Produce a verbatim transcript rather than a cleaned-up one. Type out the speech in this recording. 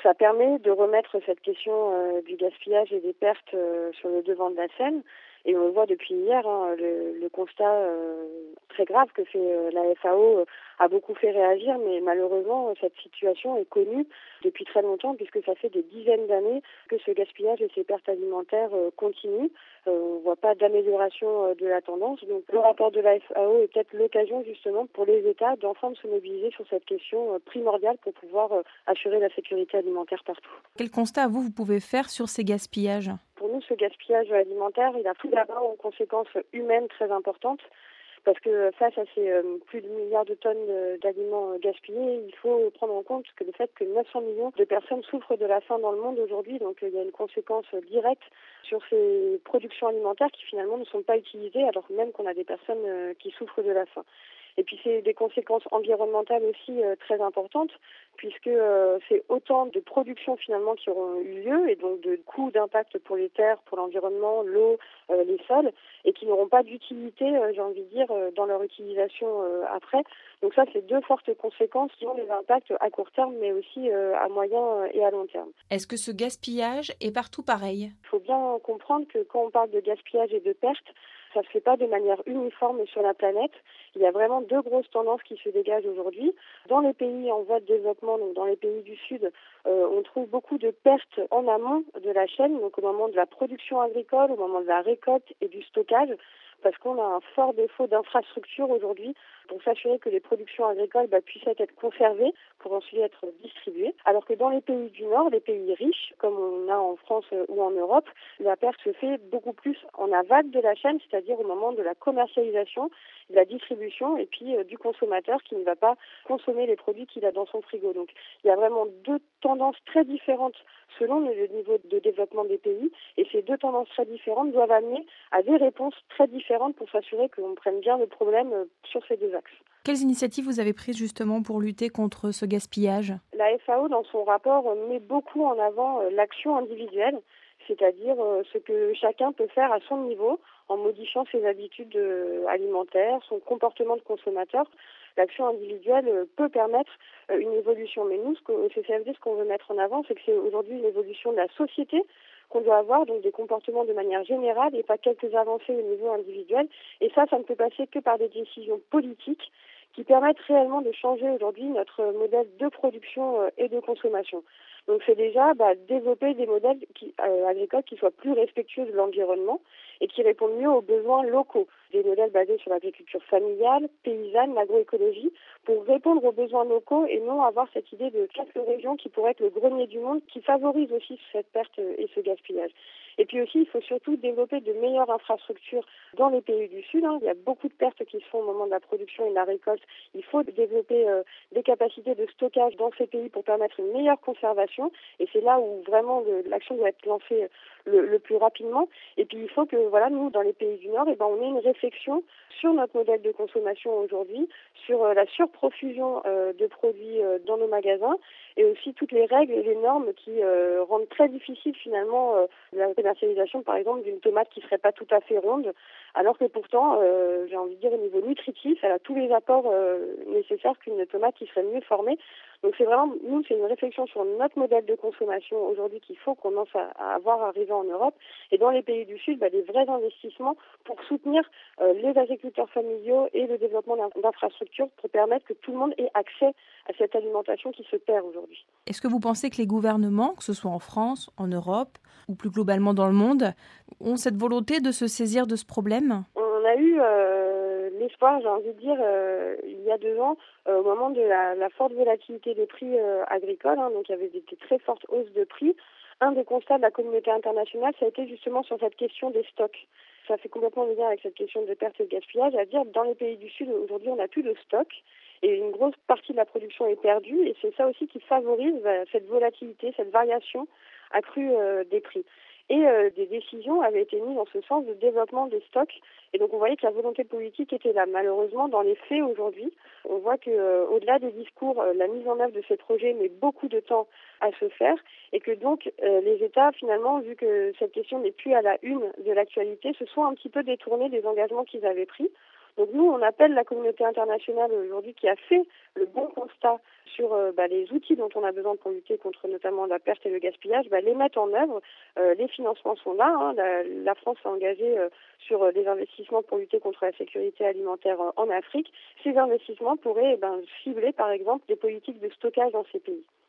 ça permet de remettre cette question euh, du gaspillage et des pertes euh, sur le devant de la scène. Et on le voit depuis hier, hein, le, le constat euh, très grave que fait euh, la F A O euh, a beaucoup fait réagir, mais malheureusement, euh, cette situation est connue depuis très longtemps, puisque ça fait des dizaines d'années que ce gaspillage et ces pertes alimentaires euh, continuent. Euh, on ne voit pas d'amélioration euh, de la tendance. Donc le rapport de la F A O est peut-être l'occasion justement pour les États d'enfin de se mobiliser sur cette question euh, primordiale pour pouvoir euh, assurer la sécurité alimentaire partout. Quel constat, vous, vous pouvez faire sur ces gaspillages ? Pour nous, ce gaspillage alimentaire, il a tout d'abord une conséquence humaine très importante. Parce que face à ces euh, plus de milliards de tonnes euh, d'aliments euh, gaspillés, il faut prendre en compte que le fait que neuf cents millions de personnes souffrent de la faim dans le monde aujourd'hui. Donc euh, il y a une conséquence euh, directe sur ces productions alimentaires qui finalement ne sont pas utilisées, alors même qu'on a des personnes euh, qui souffrent de la faim. Et puis c'est des conséquences environnementales aussi euh, très importantes, puisque euh, c'est autant de productions finalement qui auront eu lieu, et donc de coûts d'impact pour les terres, pour l'environnement, l'eau, euh, les sols, et qui n'auront pas d'utilité, euh, j'ai envie de dire, euh, dans leur utilisation euh, après. Donc ça, c'est deux fortes conséquences qui ont des impacts à court terme, mais aussi euh, à moyen et à long terme. Est-ce que ce gaspillage est partout pareil ? Il faut bien comprendre que quand on parle de gaspillage et de perte, ça ne se fait pas de manière uniforme sur la planète. Il y a vraiment deux grosses tendances qui se dégagent aujourd'hui. Dans les pays en voie de développement, donc dans les pays du Sud, euh, on trouve beaucoup de pertes en amont de la chaîne, donc au moment de la production agricole, au moment de la récolte et du stockage, parce qu'on a un fort défaut d'infrastructure aujourd'hui pour s'assurer que les productions agricoles bah, puissent être conservées pour ensuite être distribuées. Alors que dans les pays du Nord, les pays riches, comme on a en France ou en Europe, la perte se fait beaucoup plus en aval de la chaîne, c'est-à-dire au moment de la commercialisation, de la distribution et puis euh, du consommateur qui ne va pas consommer les produits qu'il a dans son frigo. Donc il y a vraiment deux tendances très différentes selon le niveau de développement des pays, et ces deux tendances très différentes doivent amener à des réponses très différentes pour s'assurer qu'on prenne bien le problème sur ces deux axes. Quelles initiatives vous avez prises justement pour lutter contre ce gaspillage ? La F A O, dans son rapport, met beaucoup en avant l'action individuelle, c'est-à-dire ce que chacun peut faire à son niveau en modifiant ses habitudes alimentaires, son comportement de consommateur. L'action individuelle peut permettre une évolution. Mais nous, au C C F D, ce qu'on veut mettre en avant, c'est que c'est aujourd'hui une évolution de la société qu'on doit avoir, donc des comportements de manière générale et pas quelques avancées au niveau individuel. Et ça, ça ne peut passer que par des décisions politiques qui permettent réellement de changer aujourd'hui notre modèle de production et de consommation. Donc c'est déjà bah, développer des modèles qui, euh, agricoles qui soient plus respectueux de l'environnement et qui répondent mieux aux besoins locaux. Des modèles basés sur l'agriculture familiale, paysanne, l'agroécologie, pour répondre aux besoins locaux et non avoir cette idée de quelques régions qui pourraient être le grenier du monde, qui favorise aussi cette perte et ce gaspillage. Et puis aussi, il faut surtout développer de meilleures infrastructures dans les pays du Sud. Hein. Il y a beaucoup de pertes qui se font au moment de la production et de la récolte. Il faut développer euh, des capacités de stockage dans ces pays pour permettre une meilleure conservation. Et c'est là où vraiment le, l'action doit être lancée le, le plus rapidement. Et puis il faut que, voilà, nous, dans les pays du Nord, eh ben, on ait une réflexion sur notre modèle de consommation aujourd'hui, sur euh, la surprofusion euh, de produits euh, dans nos magasins, et aussi toutes les règles et les normes qui euh, rendent très difficile finalement euh, la commercialisation, par exemple, d'une tomate qui serait pas tout à fait ronde, alors que pourtant, euh, j'ai envie de dire, au niveau nutritif, elle a tous les apports euh, nécessaires qu'une tomate qui serait mieux formée. Donc c'est vraiment, nous, c'est une réflexion sur notre modèle de consommation aujourd'hui qu'il faut qu'on lance à, à avoir arrivé en Europe. Et dans les pays du Sud, bah, des vrais investissements pour soutenir euh, les agriculteurs familiaux et le développement d'infrastructures pour permettre que tout le monde ait accès à cette alimentation qui se perd aujourd'hui. Est-ce que vous pensez que les gouvernements, que ce soit en France, en Europe ou plus globalement dans le monde, ont cette volonté de se saisir de ce problème ? On a eu euh, l'espoir, j'ai envie de dire, euh, il y a deux ans, euh, au moment de la, la forte volatilité des prix euh, agricoles, hein, donc il y avait des, des très fortes hausses de prix. Un des constats de la communauté internationale, ça a été justement sur cette question des stocks. Ça fait complètement le lien avec cette question de perte et de gaspillage, à dire dans les pays du Sud, aujourd'hui, on n'a plus de stock et une grosse partie de la production est perdue, et c'est ça aussi qui favorise bah, cette volatilité, cette variation accrue euh, des prix. Et euh, des décisions avaient été mises dans ce sens de développement des stocks. Et donc on voyait que la volonté politique était là. Malheureusement, dans les faits aujourd'hui, on voit que euh, au-delà des discours, euh, la mise en œuvre de ces projets met beaucoup de temps à se faire, et que donc euh, les États, finalement, vu que cette question n'est plus à la une de l'actualité, se sont un petit peu détournés des engagements qu'ils avaient pris. Donc nous, on appelle la communauté internationale aujourd'hui qui a fait le bon constat sur euh, bah, les outils dont on a besoin pour lutter contre notamment la perte et le gaspillage, bah, les mettre en œuvre. Euh, les financements sont là. Hein. La, la France s'est engagée euh, sur euh, des investissements pour lutter contre la sécurité alimentaire euh, en Afrique. Ces investissements pourraient eh ben, cibler par exemple des politiques de stockage dans ces pays.